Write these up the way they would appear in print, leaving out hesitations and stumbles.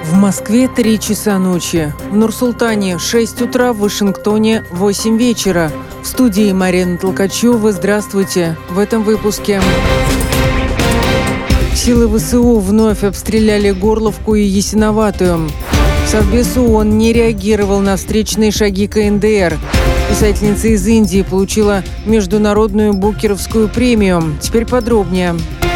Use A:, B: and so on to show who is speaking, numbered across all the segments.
A: В Москве 3 часа ночи. В Нур-Султане 6 утра, в Вашингтоне 8 вечера. В студии Марина Толкачева. Здравствуйте. В этом выпуске. Силы ВСУ вновь обстреляли Горловку и Ясиноватую. Совбез ООН не реагировал на встречные шаги КНДР. Писательница из Индии получила международную Букеровскую премию. Теперь подробнее.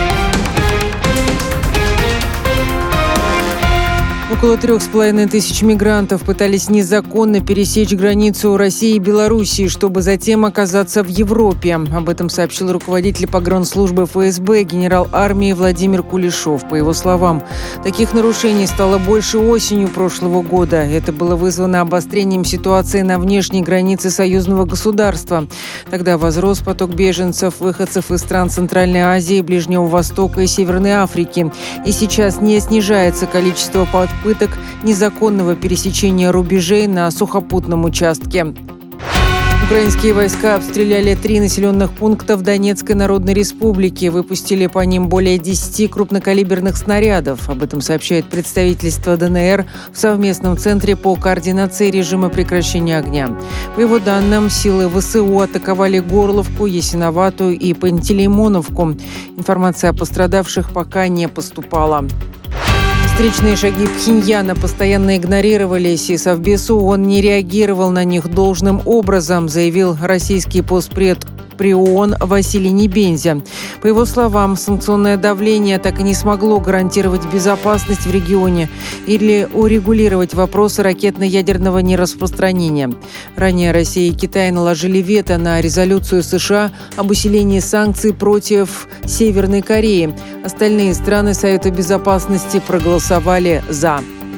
A: Около 3500 мигрантов пытались незаконно пересечь границу России и Белоруссии, чтобы затем оказаться в Европе. Об этом сообщил руководитель погранслужбы ФСБ генерал армии Владимир Кулешов. По его словам, таких нарушений стало больше осенью прошлого года. Это было вызвано обострением ситуации на внешней границе союзного государства. Тогда возрос поток беженцев, выходцев из стран Центральной Азии, Ближнего Востока и Северной Африки. И сейчас не снижается количество попыток незаконного пересечения рубежей на сухопутном участке. Украинские войска обстреляли 3 населенных пункта в Донецкой Народной Республике. Выпустили по ним более 10 крупнокалиберных снарядов. Об этом сообщает представительство ДНР в совместном центре по координации режима прекращения огня. По его данным, силы ВСУ атаковали Горловку, Ясиноватую и Пантелеймоновку. Информация о пострадавших пока не поступала. Встречные шаги Пхеньяна постоянно игнорировались, и Совбез ООН не реагировал на них должным образом, заявил российский постпред при ООН Василий Небензя. По его словам, санкционное давление так и не смогло гарантировать безопасность в регионе или урегулировать вопросы ракетно-ядерного нераспространения. Ранее Россия и Китай наложили вето на резолюцию США об усилении санкций против Северной Кореи. Остальные страны Совета Безопасности проголосовали «за».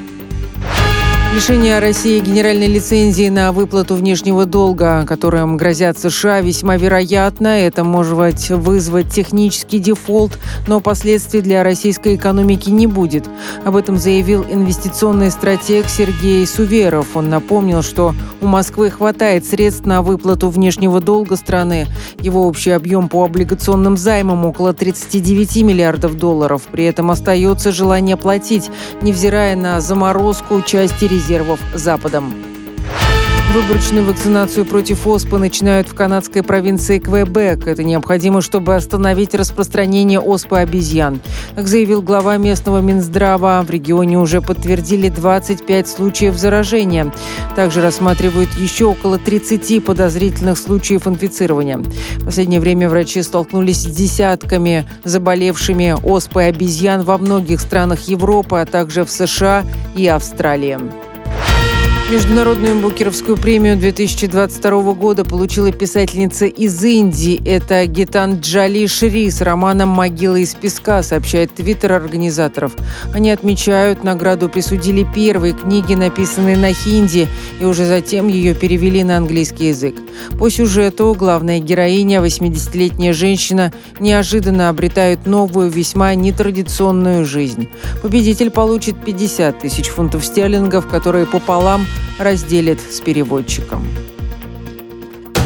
A: Лишение России генеральной лицензии на выплату внешнего долга, которым грозят США, весьма вероятно. Это может вызвать технический дефолт, но последствий для российской экономики не будет. Об этом заявил инвестиционный стратег Сергей Суверов. Он напомнил, что у Москвы хватает средств на выплату внешнего долга страны. Его общий объем по облигационным займам около 39 миллиардов долларов. При этом остается желание платить, невзирая на заморозку части резервов Западом. Выборочную вакцинацию против оспы начинают в канадской провинции Квебек. Это необходимо, чтобы остановить распространение оспы обезьян. Как заявил глава местного Минздрава, в регионе уже подтвердили 25 случаев заражения. Также рассматривают еще около 30 подозрительных случаев инфицирования. В последнее время врачи столкнулись с десятками заболевшими оспой обезьян во многих странах Европы, а также в США и Австралии. Международную Букеровскую премию 2022 года получила писательница из Индии. Это Гитанджали Шри с романом «Могила из песка», сообщает твиттер организаторов. Они отмечают, награду присудили первой книге, написанной на хинди, и уже затем ее перевели на английский язык. По сюжету главная героиня, 80-летняя женщина, неожиданно обретает новую, весьма нетрадиционную жизнь. Победитель получит 50 000 фунтов стерлингов, которые пополам разделит с переводчиком.